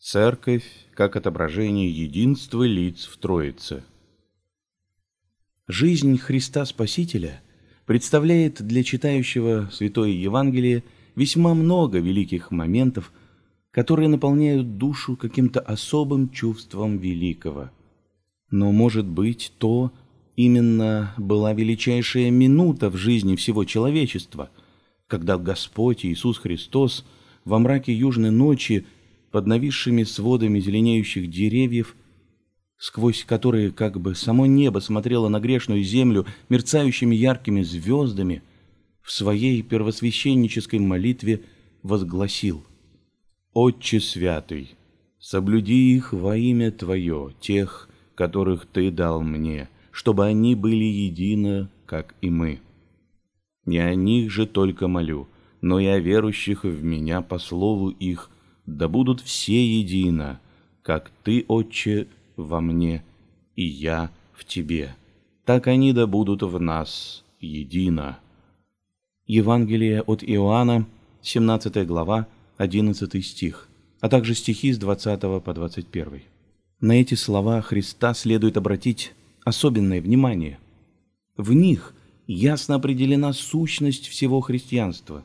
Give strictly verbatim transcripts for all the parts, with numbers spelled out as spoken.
Церковь как отображение единства лиц в Троице. Жизнь Христа Спасителя представляет для читающего Святое Евангелие весьма много великих моментов, которые наполняют душу каким-то особым чувством великого. Но, может быть, то именно была величайшая минута в жизни всего человечества, когда Господь Иисус Христос во мраке южной ночи под нависшими сводами зеленеющих деревьев, сквозь которые как бы само небо смотрело на грешную землю мерцающими яркими звездами, в своей первосвященнической молитве возгласил: «Отче святый, соблюди их во имя Твое, тех, которых Ты дал мне, чтобы они были едино, как и мы. Не о них же только молю, но и о верующих в Меня по слову их, да будут все едино, как Ты, Отче, во мне, и я в Тебе. Так они да будут в нас едино». Евангелие от Иоанна, семнадцатая глава, одиннадцатый стих, а также стихи с двадцатого по двадцать первый. На эти слова Христа следует обратить особенное внимание. В них ясно определена сущность всего христианства.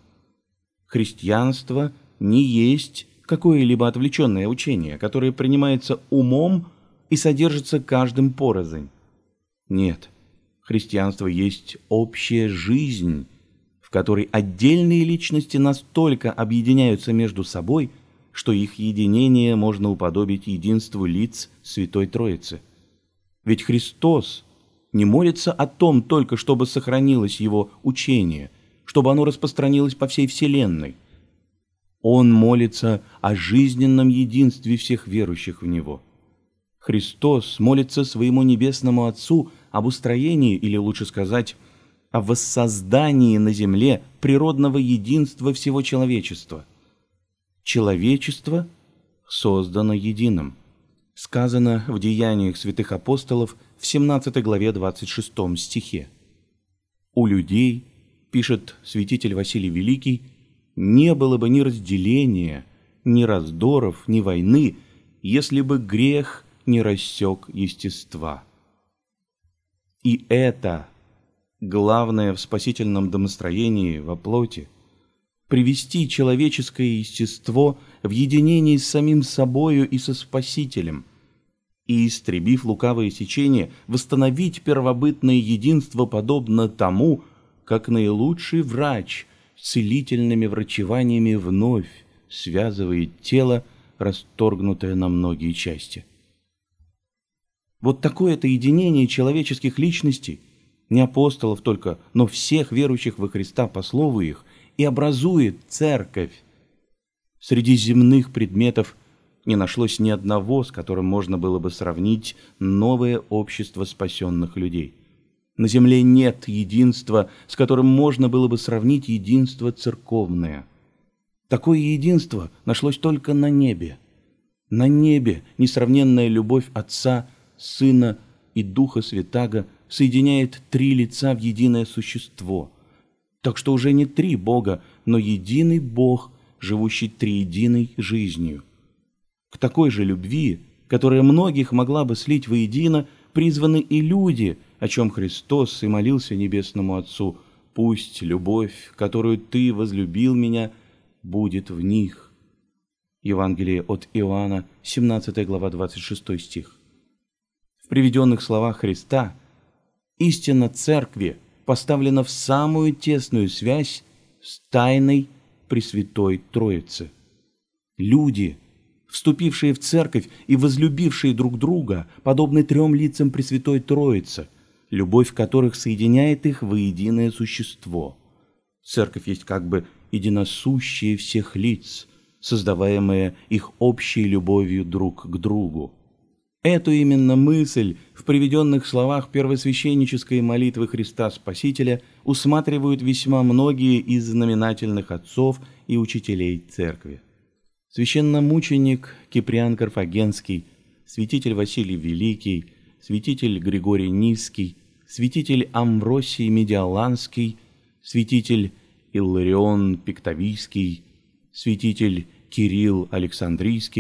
Христианство не есть какое-либо отвлеченное учение, которое принимается умом и содержится каждым порознь. Нет, христианство есть общая жизнь, в которой отдельные личности настолько объединяются между собой, что их единение можно уподобить единству лиц Святой Троицы. Ведь Христос не молится о том только, чтобы сохранилось Его учение, чтобы оно распространилось по всей вселенной. Он молится о жизненном единстве всех верующих в Него. Христос молится своему Небесному Отцу об устроении, или лучше сказать, о воссоздании на земле природного единства всего человечества. Человечество создано единым. Сказано в Деяниях святых апостолов в семнадцатой главе двадцать шестом стихе. «У людей, — пишет святитель Василий Великий, — не было бы ни разделения, ни раздоров, ни войны, если бы грех не рассек естества». И это главное в спасительном домостроении во плоти — привести человеческое естество в единении с самим собою и со Спасителем, и, истребив лукавое сечение, восстановить первобытное единство подобно тому, как наилучший врач целительными врачеваниями вновь связывает тело, расторгнутое на многие части. Вот такое-то единение человеческих личностей, не апостолов только, но всех верующих во Христа по слову их, и образует церковь. Среди земных предметов не нашлось ни одного, с которым можно было бы сравнить новое общество спасенных людей. На земле нет единства, с которым можно было бы сравнить единство церковное. Такое единство нашлось только на небе. На небе несравненная любовь Отца, Сына и Духа Святаго соединяет три лица в единое существо. Так что уже не три Бога, но единый Бог, живущий триединой жизнью. К такой же любви, которая многих могла бы слить воедино, призваны и люди, о чем Христос и молился Небесному Отцу: «Пусть любовь, которую Ты возлюбил Меня, будет в них». Евангелие от Иоанна, семнадцатая глава, двадцать шестой стих. В приведенных словах Христа истина Церкви поставлена в самую тесную связь с тайной Пресвятой Троицы. Люди, вступившие в Церковь и возлюбившие друг друга, подобны трем лицам Пресвятой Троицы, любовь которых соединяет их во единое существо. Церковь есть как бы единосущие всех лиц, создаваемая их общей любовью друг к другу. Эту именно мысль в приведенных словах первосвященнической молитвы Христа Спасителя усматривают весьма многие из знаменательных отцов и учителей Церкви. Священномученик Киприан Карфагенский, святитель Василий Великий, святитель Григорий Низкий, святитель Амвросий Медиаланский, святитель Илларион Пиктавийский, святитель Кирилл Александрийский,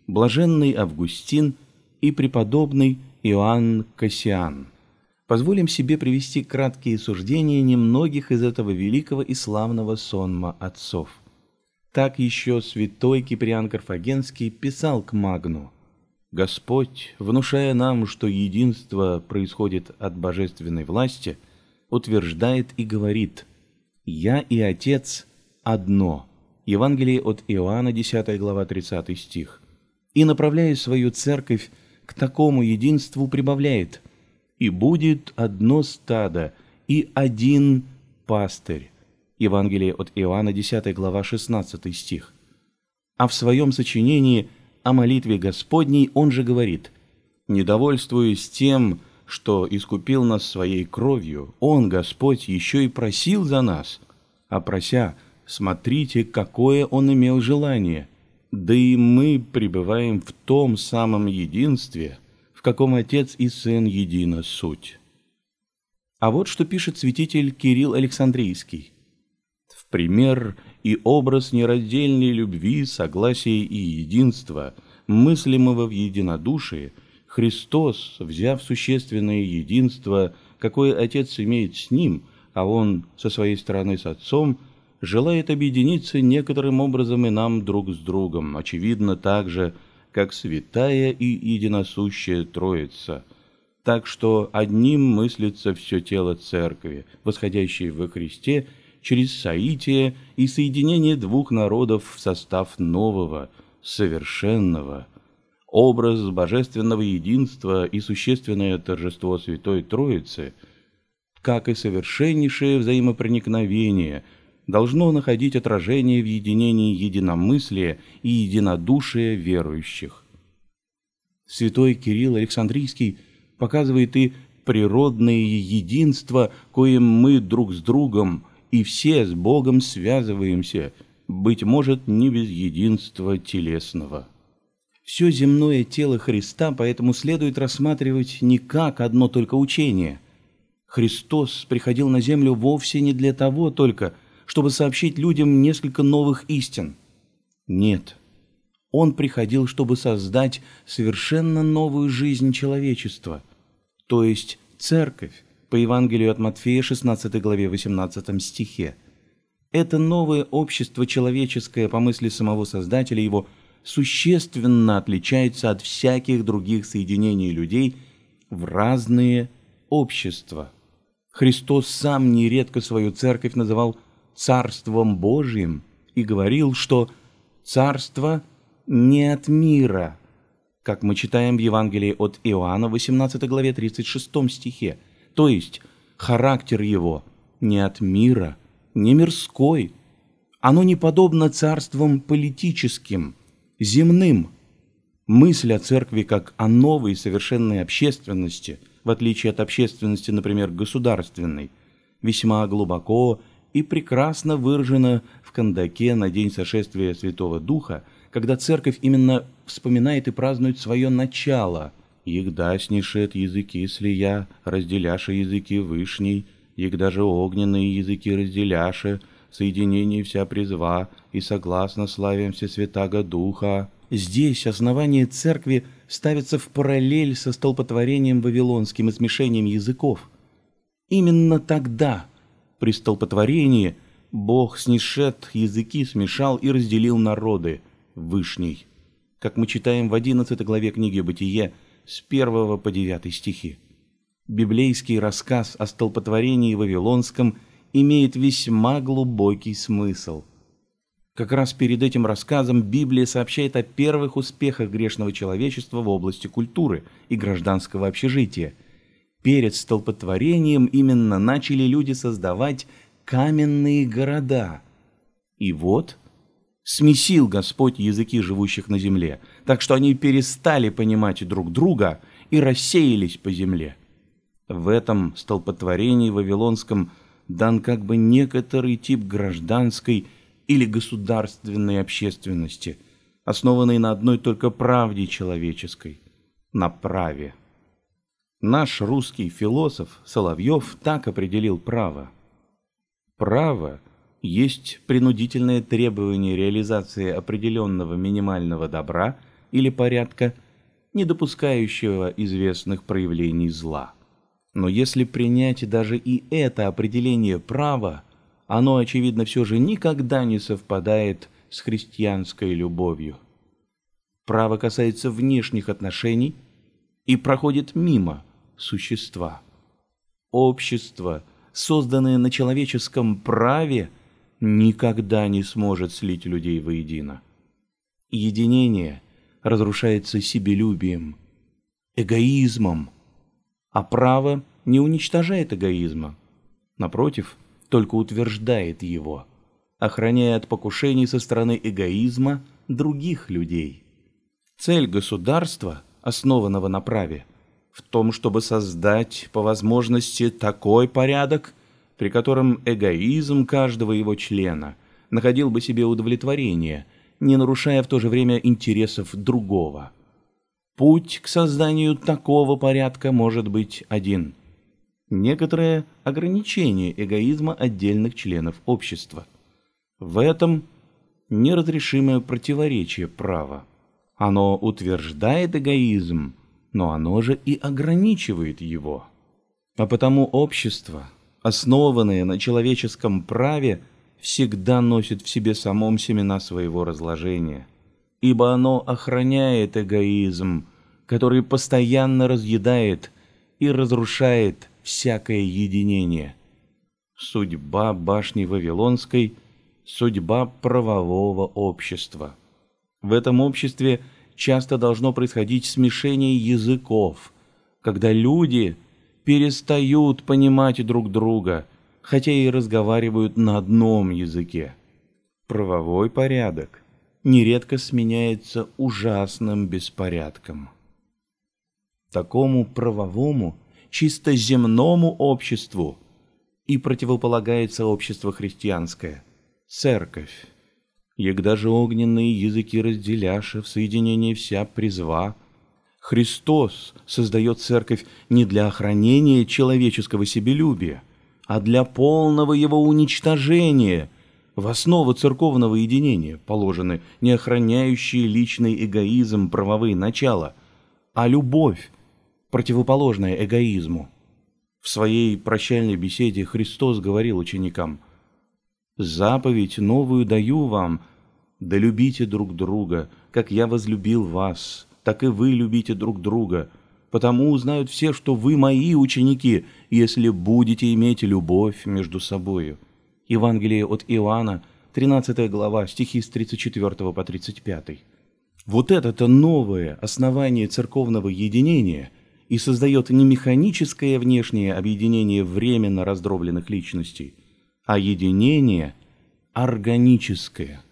блаженный Августин и преподобный Иоанн Кассиан. Позволим себе привести краткие суждения немногих из этого великого и славного сонма отцов. Так еще святой Киприан Карфагенский писал к Магну: «Господь, внушая нам, что единство происходит от божественной власти, утверждает и говорит: «Я и Отец одно». Евангелие от Иоанна, десятая глава, тридцатый стих. И, направляя свою церковь к такому единству, прибавляет: «И будет одно стадо и один пастырь». Евангелие от Иоанна, десятая глава, шестнадцатый стих. А в своем сочинении о молитве Господней он же говорит: «Недовольствуясь тем, что искупил нас своей кровью, Он, Господь, еще и просил за нас, а прося, смотрите, какое Он имел желание, да и мы пребываем в том самом единстве, в каком Отец и Сын едина суть». А вот что пишет святитель Кирилл Александрийский: «В пример и образ нераздельной любви, согласия и единства, мыслимого в единодушии, Христос, взяв существенное единство, какое Отец имеет с Ним, а Он со своей стороны с Отцом, желает объединиться некоторым образом и нам друг с другом, очевидно так же, как святая и единосущая Троица, так что одним мыслится все тело Церкви, восходящее во Христе, через соитие и соединение двух народов в состав нового, совершенного. Образ божественного единства и существенное торжество Святой Троицы, как и совершеннейшее взаимопроникновение, должно находить отражение в единении единомыслия и единодушия верующих». Святой Кирилл Александрийский показывает и природное единство, коим мы друг с другом и все с Богом связываемся, быть может, не без единства телесного. Все земное тело Христа поэтому следует рассматривать не как одно только учение. Христос приходил на землю вовсе не для того только, чтобы сообщить людям несколько новых истин. Нет, Он приходил, чтобы создать совершенно новую жизнь человечества, то есть церковь, по Евангелию от Матфея, шестнадцатой главе, восемнадцатом стихе. Это новое общество человеческое, по мысли самого Создателя его, существенно отличается от всяких других соединений людей в разные общества. Христос сам нередко свою церковь называл Царством Божиим и говорил, что «царство не от мира», как мы читаем в Евангелии от Иоанна, восемнадцатой главе, тридцать шестом стихе. То есть характер его не от мира, не мирской. Оно не подобно царствам политическим, земным. Мысль о церкви как о новой совершенной общественности, в отличие от общественности, например, государственной, весьма глубоко и прекрасно выражена в Кандаке на день сошествия Святого Духа, когда церковь именно вспоминает и празднует свое начало. «Егда снишет языки слия, разделяша языки вышней, егда же огненные языки разделяша, соединение вся призва, и согласно славимся Святаго Духа». Здесь основание церкви ставится в параллель со столпотворением вавилонским и смешением языков. Именно тогда, при столпотворении, Бог снишет языки, смешал и разделил народы вышней, как мы читаем в одиннадцатой главе книги «Бытие» с первого по девятый стихи. Библейский рассказ о столпотворении вавилонском имеет весьма глубокий смысл. Как раз перед этим рассказом Библия сообщает о первых успехах грешного человечества в области культуры и гражданского общежития. Перед столпотворением именно начали люди создавать каменные города. И вот смесил Господь языки живущих на земле, так что они перестали понимать друг друга и рассеялись по земле. В этом столпотворении вавилонском дан как бы некоторый тип гражданской или государственной общественности, основанной на одной только правде человеческой, на праве. Наш русский философ Соловьев так определил право. Право есть принудительное требование реализации определенного минимального добра или порядка, не допускающего известных проявлений зла. Но если принять даже и это определение права, оно, очевидно, все же никогда не совпадает с христианской любовью. Право касается внешних отношений и проходит мимо существа. Общество, созданное на человеческом праве, никогда не сможет слить людей воедино. Единение разрушается себелюбием, эгоизмом, а право не уничтожает эгоизма, напротив, только утверждает его, охраняя от покушений со стороны эгоизма других людей. Цель государства, основанного на праве, в том, чтобы создать по возможности такой порядок, при котором эгоизм каждого его члена находил бы себе удовлетворение, не нарушая в то же время интересов другого. Путь к созданию такого порядка может быть один – некоторое ограничение эгоизма отдельных членов общества. В этом неразрешимое противоречие права. Оно утверждает эгоизм, но оно же и ограничивает его. А потому общество, основанное на человеческом праве, всегда носит в себе самом семена своего разложения, ибо оно охраняет эгоизм, который постоянно разъедает и разрушает всякое единение. Судьба башни Вавилонской – судьба правового общества. В этом обществе часто должно происходить смешение языков, когда люди перестают понимать друг друга, хотя и разговаривают на одном языке. Правовой порядок нередко сменяется ужасным беспорядком. Такому правовому, чисто земному обществу и противополагается общество христианское, церковь. Егда же огненные языки разделяша в соединении вся призва, Христос создает церковь не для охранения человеческого себелюбия, а для полного его уничтожения. В основу церковного единения положены не охраняющие личный эгоизм правовые начала, а любовь, противоположная эгоизму. В своей прощальной беседе Христос говорил ученикам: «Заповедь новую даю вам, да любите друг друга, как я возлюбил вас, так и вы любите друг друга. Потому узнают все, что вы мои ученики, если будете иметь любовь между собою». Евангелие от Иоанна, тринадцатая глава, стихи с тридцать четвёртого по тридцать пятый. Вот это-то новое основание церковного единения и создает не механическое внешнее объединение временно раздробленных личностей, а единение органическое.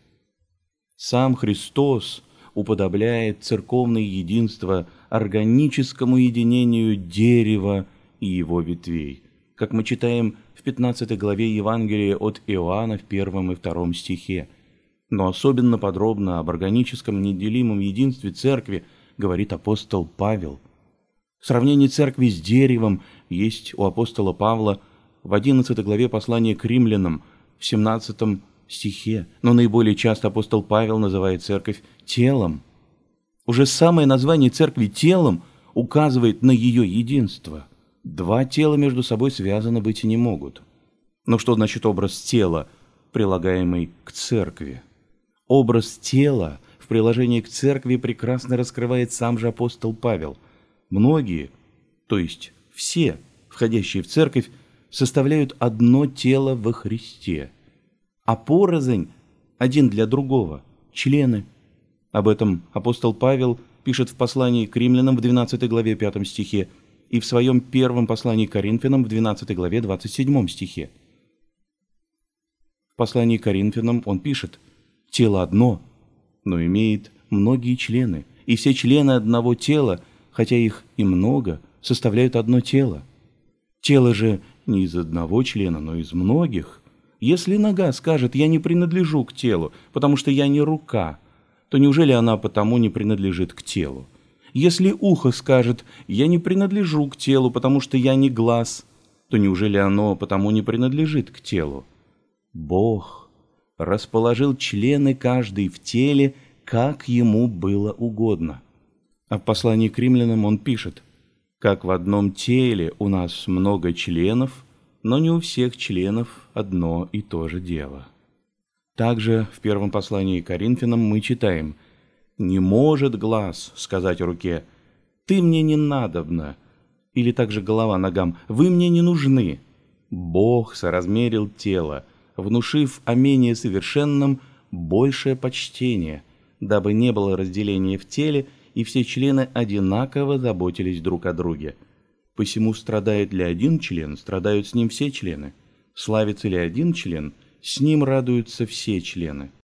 Сам Христос уподобляет церковное единство органическому единению дерева и его ветвей, как мы читаем в пятнадцатой главе Евангелия от Иоанна в первом и втором стихе. Но особенно подробно об органическом неделимом единстве церкви говорит апостол Павел. Сравнение церкви с деревом есть у апостола Павла в одиннадцатой главе послания к римлянам, в семнадцатом стихе, но наиболее часто апостол Павел называет церковь телом. Уже самое название церкви телом указывает на ее единство. Два тела между собой связаны быть не могут. Но что значит образ тела, прилагаемый к церкви? Образ тела в приложении к церкви прекрасно раскрывает сам же апостол Павел. Многие, то есть все, входящие в церковь, составляют одно тело во Христе, а порознь один для другого – члены. Об этом апостол Павел пишет в послании к римлянам в двенадцатой главе пятом стихе и в своем первом послании к Коринфянам в двенадцатой главе двадцать седьмом стихе. В послании к Коринфянам он пишет: «Тело одно, но имеет многие члены, и все члены одного тела, хотя их и много, составляют одно тело. Тело же не из одного члена, но из многих. Если нога скажет: я не принадлежу к телу, потому что я не рука, то неужели она потому не принадлежит к телу? Если ухо скажет: я не принадлежу к телу, потому что я не глаз, то неужели оно потому не принадлежит к телу? Бог расположил члены каждый в теле, как ему было угодно. А в послании к римлянам он пишет: «Как в одном теле у нас много членов, но не у всех членов одно и то же дело». Также в первом послании к Коринфянам мы читаем: «Не может глаз сказать руке: ты мне не надобна», или также голова ногам: вы мне не нужны. Бог соразмерил тело, внушив о менее совершенном большее почтение, дабы не было разделения в теле, и все члены одинаково заботились друг о друге. Посему страдает ли один член, страдают с ним все члены. Славится ли один член, с ним радуются все члены.